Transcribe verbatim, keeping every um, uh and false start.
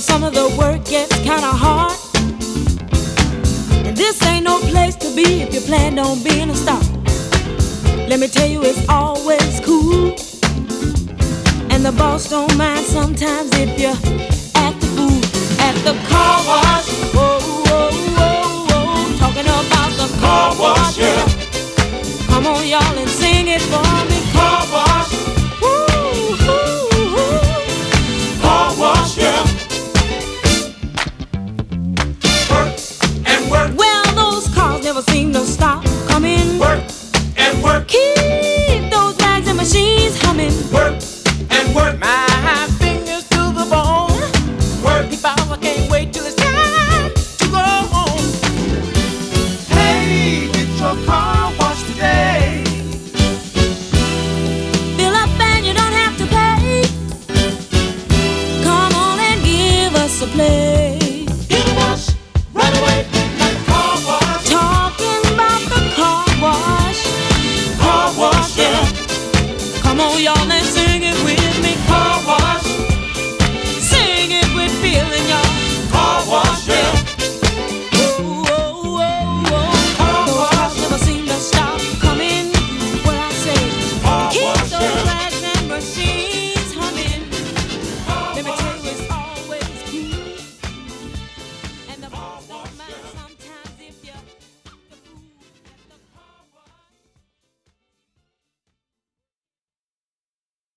some of the work gets kinda hard. And this ain't no place to be if you plan on being a star. Let me tell you, it's always cool. And the boss don't mind sometimes if you act the fool. At the car wash, whoa, whoa, whoa, whoa. Talking about the car wash, yeah. Come on, y'all, and sing it for me.